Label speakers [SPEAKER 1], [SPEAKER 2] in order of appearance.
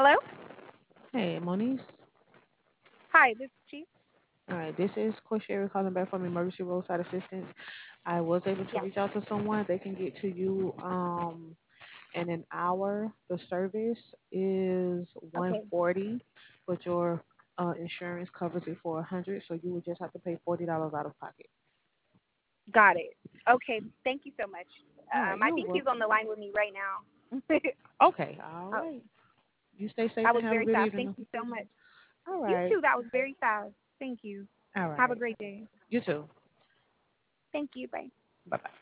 [SPEAKER 1] Hello?
[SPEAKER 2] Hey, Moniz.
[SPEAKER 1] Hi, this is Chief.
[SPEAKER 2] All right, this is Corshari calling back from Emergency Roadside Assistance. I was able to
[SPEAKER 1] Yes.
[SPEAKER 2] reach out to someone. They can get to you in an hour. The service is
[SPEAKER 1] Okay.
[SPEAKER 2] 140, but your insurance covers it for 100, so you would just have to pay $40 out of pocket.
[SPEAKER 1] Got it. Okay. Thank you so much.
[SPEAKER 2] All right,
[SPEAKER 1] I
[SPEAKER 2] you're
[SPEAKER 1] think he's on
[SPEAKER 2] welcome.
[SPEAKER 1] the line with me right now.
[SPEAKER 2] Okay, all
[SPEAKER 1] Oh,
[SPEAKER 2] right. You stay safe
[SPEAKER 1] that
[SPEAKER 2] and
[SPEAKER 1] was
[SPEAKER 2] have a
[SPEAKER 1] very
[SPEAKER 2] good
[SPEAKER 1] fast. Thank
[SPEAKER 2] evening.
[SPEAKER 1] you so much.
[SPEAKER 2] All
[SPEAKER 1] You
[SPEAKER 2] right,
[SPEAKER 1] too. That was very fast. Thank you.
[SPEAKER 2] all
[SPEAKER 1] Have a
[SPEAKER 2] right.
[SPEAKER 1] great day.
[SPEAKER 2] You too.
[SPEAKER 1] Thank you. Bye.
[SPEAKER 2] Bye bye.